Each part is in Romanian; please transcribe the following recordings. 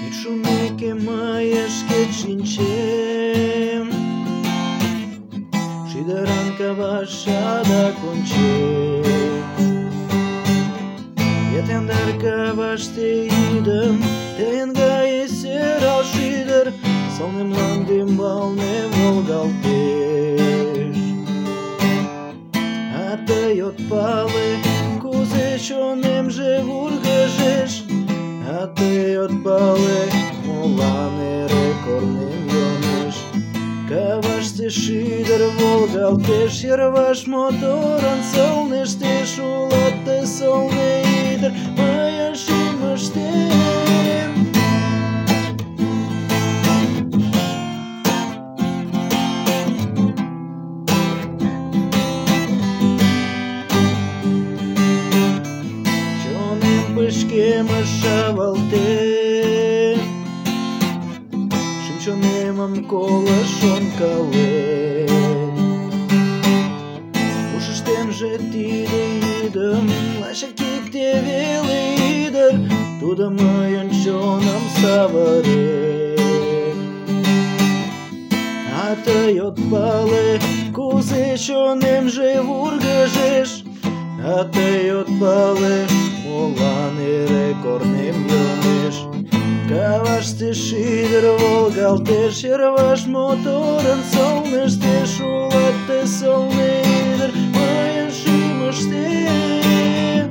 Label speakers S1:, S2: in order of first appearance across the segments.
S1: Шумики маєшки чинчем, și de ranca vașa da concem. Je te andar ka vaš te idem, te engaje se rašider, salne mlandim valne volgalteš. A te otpale, kuze čo nemže vurgažeš, a te otpale, molane rekornim joneš. Ka vaš te šider volgalteš, jer vaš motoran salneš teš, ulate salne ider, majaš imaš tem. Čonim pășchemă șavalte, Šimčionėmam kolašon kalem. Ušaštem žetide idam, lašak tik tie vėlai idar, tuda majančionam savarem. A tai otpale, kuzešionem že vurgažeš, a tai otpale, molane rekornim joneš. Ka vaš te šider volgalteš, jer vaš motoran salneš teš, ulate salne ider, majaš imaš tem.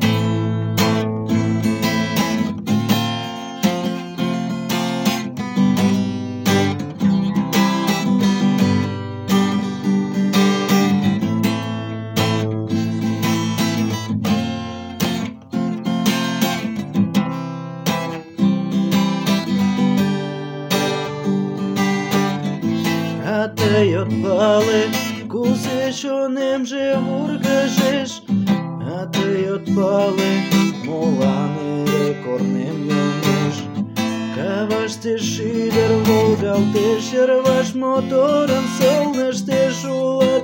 S1: A te otpale, kuzešionem že vurgažeš, a te otpale, molane rekornim joneš. Ka vaš te šider volgalteš, jer vaš motoran salneš teš, ulate